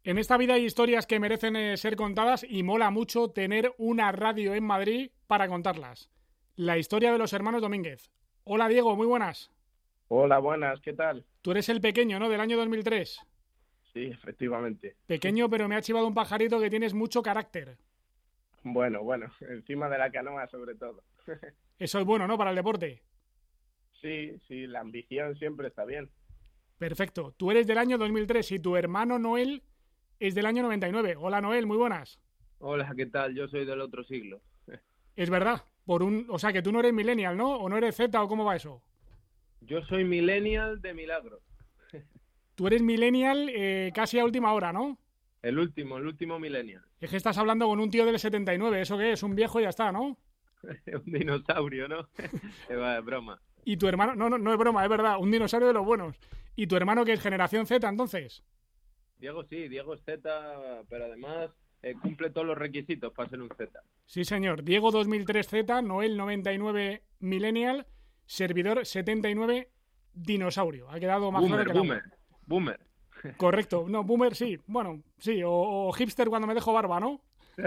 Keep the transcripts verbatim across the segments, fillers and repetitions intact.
En esta vida hay historias que merecen eh, ser contadas y mola mucho tener una radio en Madrid para contarlas. La historia de los hermanos Domínguez. Hola Diego, muy buenas. Hola, buenas, ¿qué tal? Tú eres el pequeño, ¿no? Del año dos mil tres. Sí, efectivamente. Pequeño, pero me ha chivado un pajarito que tienes mucho carácter. Bueno, bueno, encima de la canoa sobre todo. Eso es bueno, ¿no? Para el deporte. Sí, sí, la ambición siempre está bien. Perfecto. Tú eres del año dos mil tres y tu hermano Noel es del año noventa y nueve. Hola Noel, muy buenas. Hola, ¿qué tal? Yo soy del otro siglo. Es verdad. Por un, o sea, que tú no eres millennial, ¿no? ¿O no eres Z o cómo va eso? Yo soy millennial de milagro. Tú eres millennial eh, casi a última hora, ¿no? El último, el último millennial. Es que estás hablando con un tío del setenta y nueve. ¿Eso qué es? Un viejo y ya está, ¿no? Un dinosaurio, ¿no? Es broma. Y tu hermano... No, no, no es broma, es verdad. Un dinosaurio de los buenos. ¿Y tu hermano que es generación Z, entonces? Diego sí, Diego es Z, pero además eh, cumple todos los requisitos para ser un Z. Sí, señor. Diego dos mil tres Z, Noel noventa y nueve millennial, servidor setenta y nueve dinosaurio. Ha quedado más boomer, claro que boomer, la... boomer. Correcto. No, boomer sí. Bueno, sí. O, o hipster cuando me dejo barba, ¿no?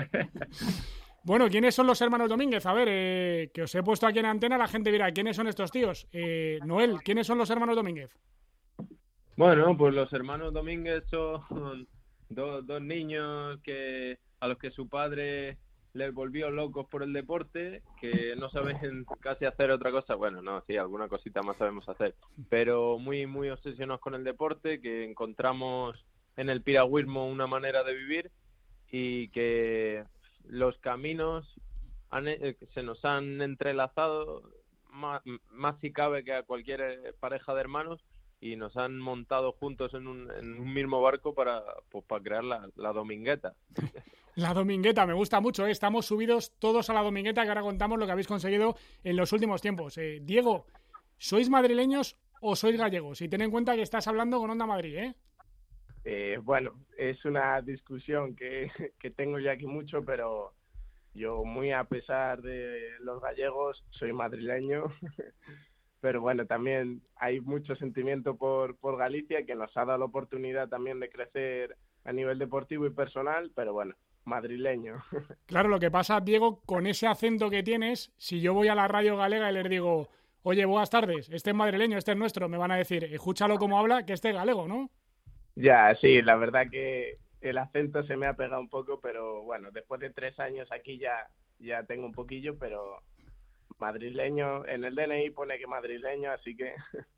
Bueno, ¿quiénes son los hermanos Domínguez? A ver, eh, que os he puesto aquí en antena, la gente dirá, ¿quiénes son estos tíos? Eh, Noel, ¿quiénes son los hermanos Domínguez? Bueno, pues los hermanos Domínguez son dos, dos niños que a los que su padre les volvió locos por el deporte, que no saben casi hacer otra cosa. Bueno, no, sí, alguna cosita más sabemos hacer, pero muy, muy obsesionados con el deporte, que encontramos en el piragüismo una manera de vivir y que los caminos han, eh, se nos han entrelazado más, más si cabe que a cualquier pareja de hermanos, y nos han montado juntos en un, en un mismo barco para, pues, para crear la, la Domingueta. La Domingueta, me gusta mucho, ¿eh? Estamos subidos todos a la Domingueta, que ahora contamos lo que habéis conseguido en los últimos tiempos. Eh, Diego, ¿sois madrileños o sois gallegos? Y ten en cuenta que estás hablando con Onda Madrid, ¿eh? Eh, bueno, es una discusión que, que tengo ya aquí mucho, pero yo, muy a pesar de los gallegos, soy madrileño. Pero bueno, también hay mucho sentimiento por, por Galicia, que nos ha dado la oportunidad también de crecer a nivel deportivo y personal, pero bueno, madrileño. Claro, lo que pasa, Diego, con ese acento que tienes, si yo voy a la radio galega y les digo, oye, buenas tardes, este es madrileño, este es nuestro, me van a decir, escúchalo como habla, que este es galego, ¿no? Ya, sí, la verdad que el acento se me ha pegado un poco, pero bueno, después de tres años aquí ya, ya tengo un poquillo, pero madrileño, en el D N I pone que madrileño, así que...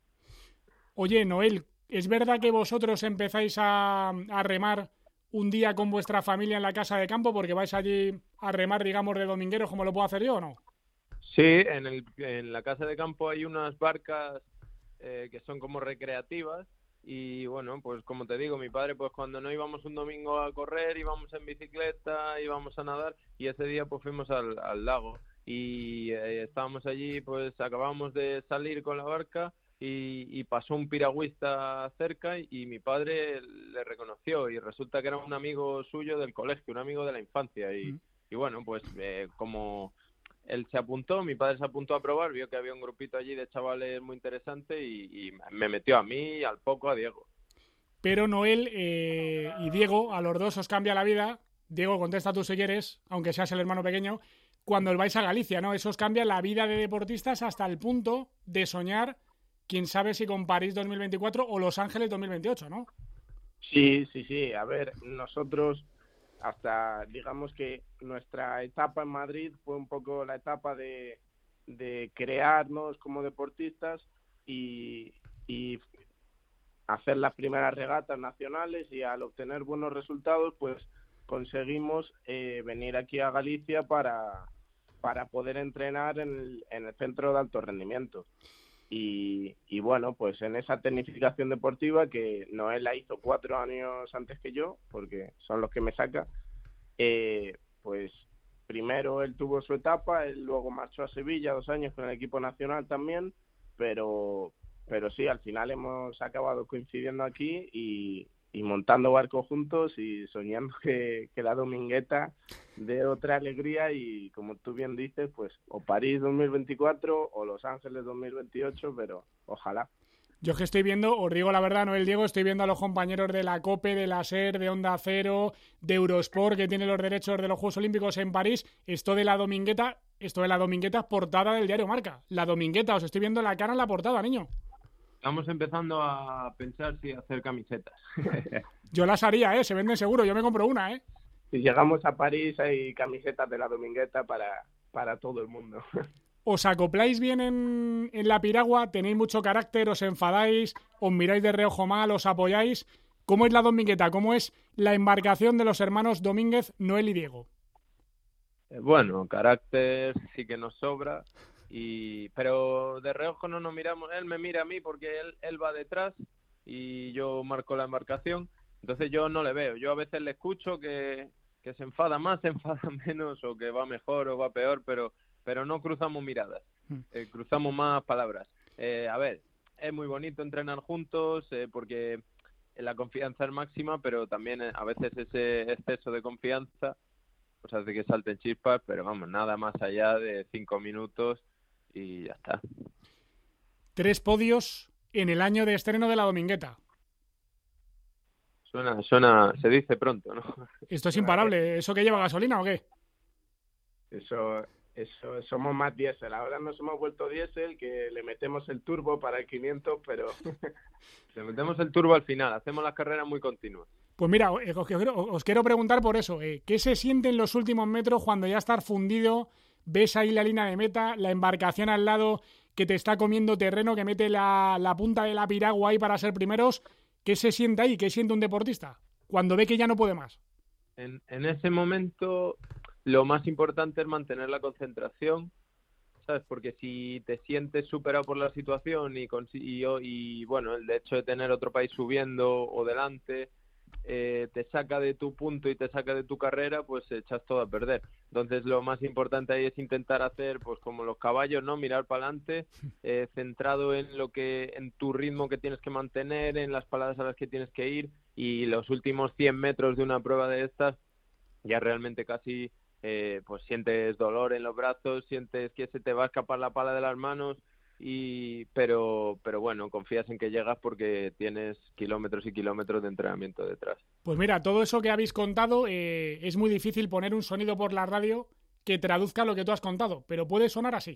Oye, Noel, ¿es verdad que vosotros empezáis a, a remar un día con vuestra familia en la casa de campo porque vais allí a remar, digamos, de domingueros como lo puedo hacer yo o no? Sí, en, el, en la casa de campo hay unas barcas eh, que son como recreativas, y bueno, pues como te digo, mi padre, pues cuando no íbamos un domingo a correr, íbamos en bicicleta, íbamos a nadar, y ese día pues fuimos al, al lago y eh, estábamos allí, pues acabamos de salir con la barca y, y pasó un piragüista cerca y mi padre le reconoció, y resulta que era un amigo suyo del colegio, un amigo de la infancia, y, mm. y bueno, pues eh, como él se apuntó, mi padre se apuntó a probar, vio que había un grupito allí de chavales muy interesante y, y me metió a mí y al poco a Diego. Pero Noel eh, y Diego, a los dos os cambia la vida. Diego, contesta tú si quieres, aunque seas el hermano pequeño, cuando os vais a Galicia, ¿no? Eso os cambia la vida de deportistas hasta el punto de soñar, quién sabe si con París dos mil veinticuatro o Los Ángeles dos mil veintiocho, ¿no? Sí, sí, sí. A ver, nosotros... hasta, digamos que nuestra etapa en Madrid fue un poco la etapa de, de crearnos como deportistas y, y hacer las primeras regatas nacionales, y al obtener buenos resultados, pues conseguimos eh, venir aquí a Galicia para, para poder entrenar en el, en el centro de alto rendimiento. Y, y bueno, pues en esa tecnificación deportiva, que Noel la hizo cuatro años antes que yo, porque son los que me saca, eh, pues primero él tuvo su etapa, él luego marchó a Sevilla dos años con el equipo nacional también, pero, pero sí, al final hemos acabado coincidiendo aquí y, y montando barcos juntos y soñando que, que la Domingueta dé otra alegría, y como tú bien dices, pues o París dos mil veinticuatro o Los Ángeles dos mil veintiocho, pero ojalá. Yo es que estoy viendo, os digo la verdad, Noel, Diego, estoy viendo a los compañeros de la COPE, de la SER, de Onda Cero, de Eurosport, que tiene los derechos de los Juegos Olímpicos en París. Esto de la Domingueta, esto de la Domingueta es portada del diario Marca. La Domingueta, os estoy viendo la cara en la portada, niño. Estamos empezando a pensar si hacer camisetas. Yo las haría, ¿eh? Se venden seguro, yo me compro una, ¿eh? Si llegamos a París hay camisetas de la Domingueta para, para todo el mundo. ¿Os acopláis bien en, en la piragua? ¿Tenéis mucho carácter? ¿Os enfadáis? ¿Os miráis de reojo mal? ¿Os apoyáis? ¿Cómo es la Domingueta? ¿Cómo es la embarcación de los hermanos Domínguez, Noel y Diego? Bueno, carácter sí que nos sobra, y pero de reojo no nos miramos. Él me mira a mí porque él, él va detrás y yo marco la embarcación. Entonces yo no le veo. Yo a veces le escucho que, que se enfada más, se enfada menos, o que va mejor o va peor, pero... pero no cruzamos miradas, eh, cruzamos más palabras. Eh, a ver, es muy bonito entrenar juntos eh, porque la confianza es máxima, pero también eh, a veces ese exceso de confianza pues hace que salten chispas, pero vamos, nada más allá de cinco minutos y ya está. Tres podios en el año de estreno de la Domingueta. Suena, suena, se dice pronto, ¿no? Esto es imparable. ¿Eso que lleva gasolina o qué? Eso... Eso, somos más diésel. Ahora nos hemos vuelto diésel, que le metemos el turbo para el quinientos, pero... le metemos el turbo al final, hacemos las carreras muy continuas. Pues mira, os quiero, os quiero preguntar por eso. Eh, ¿Qué se siente en los últimos metros cuando ya estás fundido, ves ahí la línea de meta, la embarcación al lado que te está comiendo terreno, que mete la, la punta de la piragua ahí para ser primeros? ¿Qué se siente ahí? ¿Qué siente un deportista cuando ve que ya no puede más? En, en ese momento... lo más importante es mantener la concentración, ¿sabes? Porque si te sientes superado por la situación y, y, y bueno, el hecho de tener otro país subiendo o delante eh, te saca de tu punto y te saca de tu carrera, pues echas todo a perder. Entonces lo más importante ahí es intentar hacer, pues como los caballos, ¿no? Mirar para adelante, eh, centrado en lo que, en tu ritmo que tienes que mantener, en las paradas a las que tienes que ir, y los últimos cien metros de una prueba de estas ya realmente casi... Eh, pues sientes dolor en los brazos, sientes que se te va a escapar la pala de las manos, y pero pero bueno, confías en que llegas porque tienes kilómetros y kilómetros de entrenamiento detrás. Pues mira, todo eso que habéis contado, eh, es muy difícil poner un sonido por la radio que traduzca lo que tú has contado, pero puede sonar así.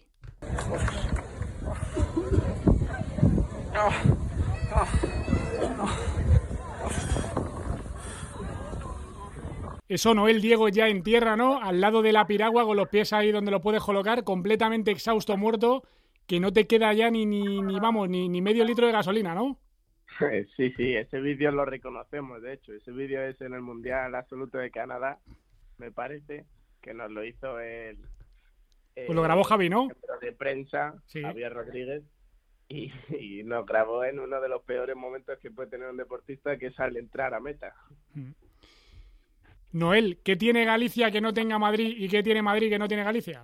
Eso, Noel, Diego ya en tierra, ¿no? Al lado de la piragua, con los pies ahí donde lo puedes colocar, completamente exhausto, muerto, que no te queda ya ni, ni, ni vamos, ni, ni medio litro de gasolina, ¿no? Sí, sí, ese vídeo lo reconocemos, de hecho. Ese vídeo es en el Mundial Absoluto de Canadá, me parece, que nos lo hizo el... el pues lo grabó Javi, ¿no? De prensa, sí. Javier Rodríguez, y, y nos grabó en uno de los peores momentos que puede tener un deportista, que es al entrar a meta. Mm. Noel, ¿qué tiene Galicia que no tenga Madrid y qué tiene Madrid que no tiene Galicia?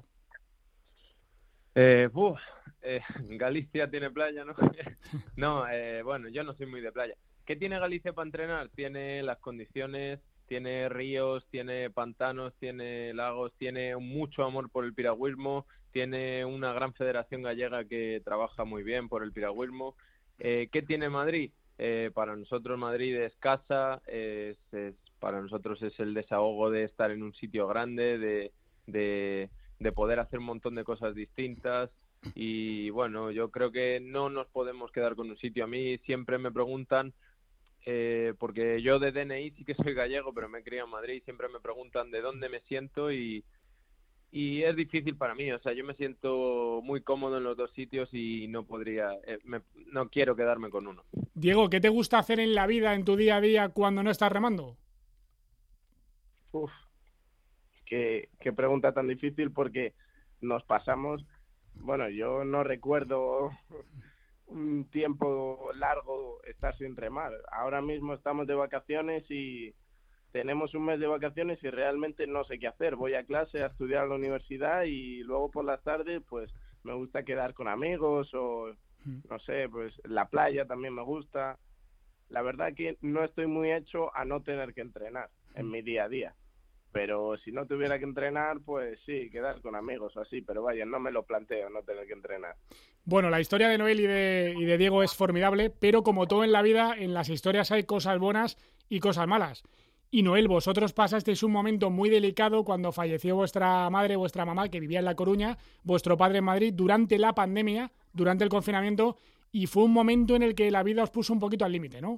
Eh, uf, eh, Galicia tiene playa, ¿no? no, eh, bueno, yo no soy muy de playa. ¿Qué tiene Galicia para entrenar? Tiene las condiciones, tiene ríos, tiene pantanos, tiene lagos, tiene mucho amor por el piragüismo, tiene una gran federación gallega que trabaja muy bien por el piragüismo. Eh, ¿Qué tiene Madrid? Eh, para nosotros Madrid es casa, es, es para nosotros es el desahogo de estar en un sitio grande, de, de, de poder hacer un montón de cosas distintas, y bueno, yo creo que no nos podemos quedar con un sitio. A mí siempre me preguntan, eh, porque yo de D N I sí que soy gallego, pero me he criado en Madrid, siempre me preguntan de dónde me siento, y, y es difícil para mí. O sea, yo me siento muy cómodo en los dos sitios y no podría, eh, me, no quiero quedarme con uno. Diego, ¿qué te gusta hacer en la vida, en tu día a día, cuando no estás remando? Uf, qué, qué pregunta tan difícil, porque nos pasamos, bueno, yo no recuerdo un tiempo largo estar sin remar. Ahora mismo estamos de vacaciones y tenemos un mes de vacaciones y realmente no sé qué hacer. Voy a clase, a estudiar a la universidad, y luego por las tardes pues me gusta quedar con amigos o no sé, pues la playa también me gusta. La verdad que no estoy muy hecho a no tener que entrenar en mi día a día. pero si no tuviera que entrenar, pues sí, quedar con amigos o así, pero vaya, no me lo planteo, no tener que entrenar. Bueno, la historia de Noel y de, y de Diego es formidable, pero como todo en la vida, en las historias hay cosas buenas y cosas malas. Y Noel, vosotros pasasteis un momento muy delicado cuando falleció vuestra madre, vuestra mamá, que vivía en La Coruña, vuestro padre en Madrid, durante la pandemia, durante el confinamiento, y fue un momento en el que la vida os puso un poquito al límite, ¿no?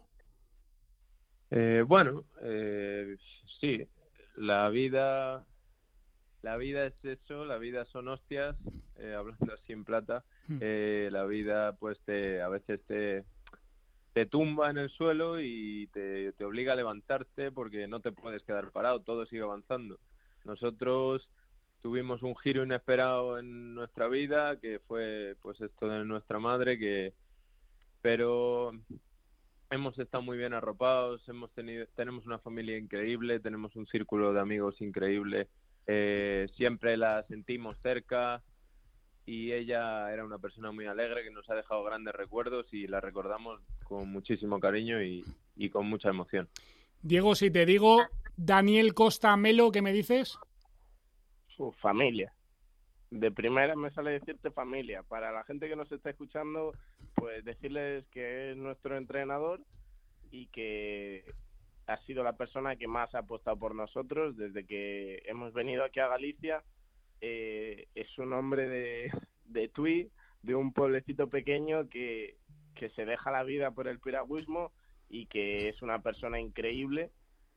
Eh, bueno, eh, sí, la vida, la vida es eso, la vida son hostias, eh, hablando así en plata, eh, la vida pues te, a veces te, te tumba en el suelo y te, te obliga a levantarte porque no te puedes quedar parado, todo sigue avanzando. Nosotros tuvimos un giro inesperado en nuestra vida, que fue pues esto de nuestra madre, que pero hemos estado muy bien arropados, hemos tenido, tenemos una familia increíble, tenemos un círculo de amigos increíble, eh, siempre la sentimos cerca y ella era una persona muy alegre que nos ha dejado grandes recuerdos y la recordamos con muchísimo cariño y, y con mucha emoción. Diego, si te digo Daniel Costa Melo, ¿qué me dices? Su familia. De primera me sale decirte familia. Para la gente que nos está escuchando, pues decirles que es nuestro entrenador y que ha sido la persona que más ha apostado por nosotros desde que hemos venido aquí a Galicia. Eh, es un hombre de, de Tui, de un pueblecito pequeño que, que se deja la vida por el piragüismo y que es una persona increíble.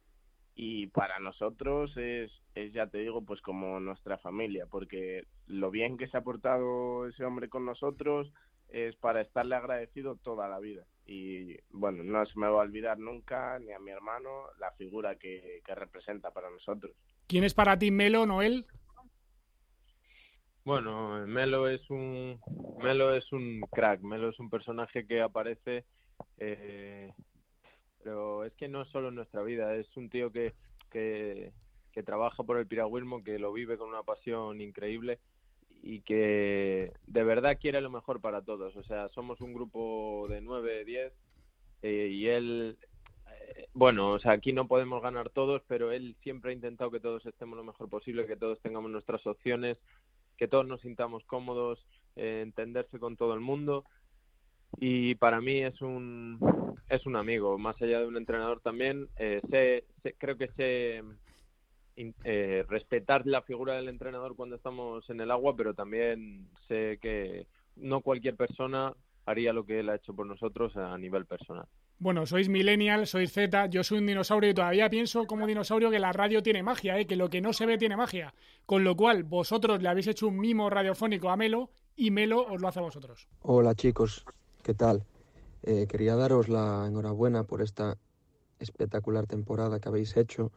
Y para nosotros es, es, ya te digo, pues como nuestra familia, porque lo bien que se ha portado ese hombre con nosotros es para estarle agradecido toda la vida. Y bueno, no se me va a olvidar nunca, ni a mi hermano, la figura que, que representa para nosotros. ¿Quién es para ti Melo, Noel? Bueno, Melo es un Melo es un crack, Melo es un personaje que aparece... Eh, pero es que no es solo en nuestra vida, es un tío que, que, que trabaja por el piragüismo, que lo vive con una pasión increíble y que de verdad quiere lo mejor para todos. O sea, somos un grupo de nueve, diez eh, y él, eh, bueno, o sea, aquí no podemos ganar todos, pero él siempre ha intentado que todos estemos lo mejor posible, que todos tengamos nuestras opciones, que todos nos sintamos cómodos, eh, entenderse con todo el mundo. Y para mí es un es un amigo, más allá de un entrenador también. Eh, sé, sé, creo que sé eh, respetar la figura del entrenador cuando estamos en el agua, pero también sé que no cualquier persona haría lo que él ha hecho por nosotros a nivel personal. Bueno, sois millennial, sois Z, yo soy un dinosaurio y todavía pienso como dinosaurio que la radio tiene magia, ¿eh? Que lo que no se ve tiene magia. Con lo cual, vosotros le habéis hecho un mimo radiofónico a Melo y Melo os lo hace a vosotros. Hola chicos, ¿qué tal? Eh, quería daros la enhorabuena por esta espectacular temporada que habéis hecho.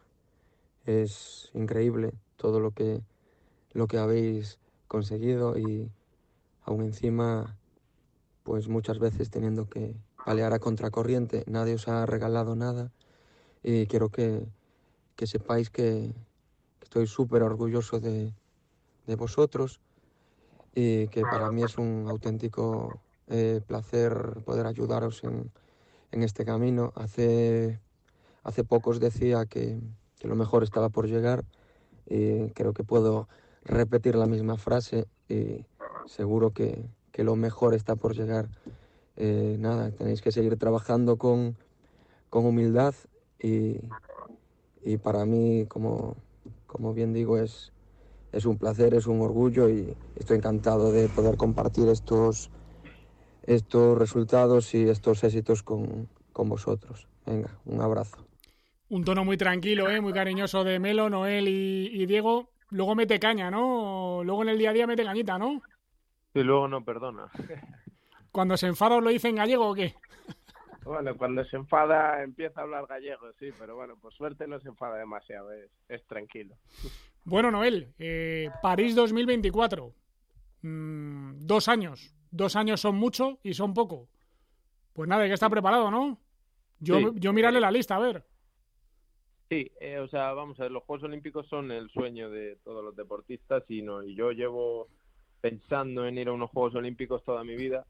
Es increíble todo lo que, lo que habéis conseguido y aún encima, pues muchas veces teniendo que pelear a contracorriente, nadie os ha regalado nada y quiero que, que sepáis que, que estoy súper orgulloso de, de vosotros y que para mí es un auténtico eh, placer poder ayudaros en, en este camino. Hace, hace poco os decía que, que lo mejor estaba por llegar y creo que puedo repetir la misma frase y seguro que, que lo mejor está por llegar. Eh, nada, tenéis que seguir trabajando con, con humildad y, y para mí, como, como bien digo, es, es un placer, es un orgullo y estoy encantado de poder compartir estos, estos resultados y estos éxitos con, con vosotros. Venga, un abrazo. Un tono muy tranquilo, ¿eh? Muy cariñoso de Melo, Noel y, y Diego. Luego mete caña, ¿no? Luego en el día a día mete cañita, ¿no? Y luego no perdona. Cuando se enfada os lo dice en gallego o qué. Bueno, cuando se enfada empieza a hablar gallego, sí, pero bueno, por suerte no se enfada demasiado, es, es tranquilo. Bueno, Noel, eh, París dos mil veinticuatro. Mm, dos años. Dos años son mucho y son poco. Pues nada, hay que estar preparado, ¿no? Yo, Sí, yo mirarle eh, la lista, a ver. Sí, eh, o sea, vamos a ver, los Juegos Olímpicos son el sueño de todos los deportistas y, no, y yo llevo pensando en ir a unos Juegos Olímpicos toda mi vida,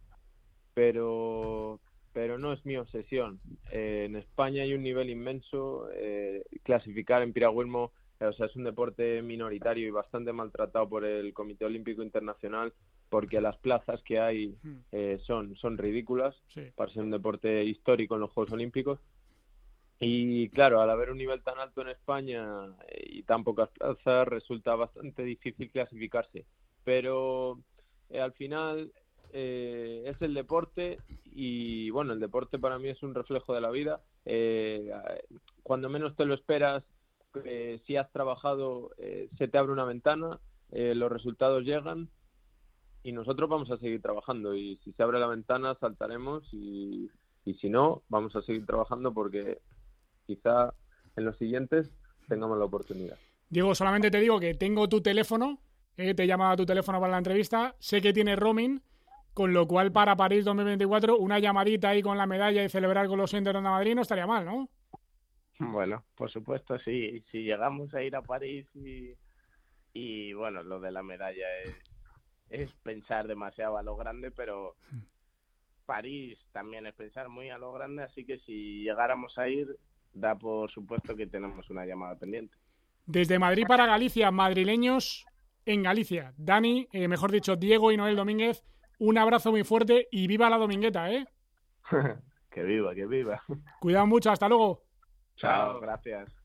pero pero no es mi obsesión. Eh, en España hay un nivel inmenso, eh, clasificar en piragüismo o sea, es un deporte minoritario y bastante maltratado por el Comité Olímpico Internacional, porque las plazas que hay eh, son, son ridículas sí. para ser un deporte histórico en los Juegos Olímpicos. Y claro, al haber un nivel tan alto en España y tan pocas plazas, resulta bastante difícil clasificarse. Pero eh, al final eh, es el deporte y bueno, el deporte para mí es un reflejo de la vida. Eh, cuando menos te lo esperas, eh, si has trabajado, eh, se te abre una ventana, eh, los resultados llegan y nosotros vamos a seguir trabajando. Y si se abre la ventana, saltaremos y, y si no, vamos a seguir trabajando porque quizá en los siguientes tengamos la oportunidad. Diego, solamente te digo que tengo tu teléfono, eh, te he llamado a tu teléfono para la entrevista, sé que tienes roaming, con lo cual para París dos mil veinticuatro una llamadita ahí con la medalla y celebrar con los oyentes de Onda Madrid no estaría mal, ¿no? Bueno, por supuesto, sí. Si llegamos a ir a París y, y bueno, lo de la medalla es, es pensar demasiado a lo grande, pero París también es pensar muy a lo grande, así que si llegáramos a ir, da por supuesto que tenemos una llamada pendiente. Desde Madrid para Galicia, madrileños en Galicia. Dani, eh, mejor dicho, Diego y Noel Domínguez, un abrazo muy fuerte y viva la Domingueta, ¿eh? Que viva, que viva. Cuidado mucho, hasta luego. Chao, gracias.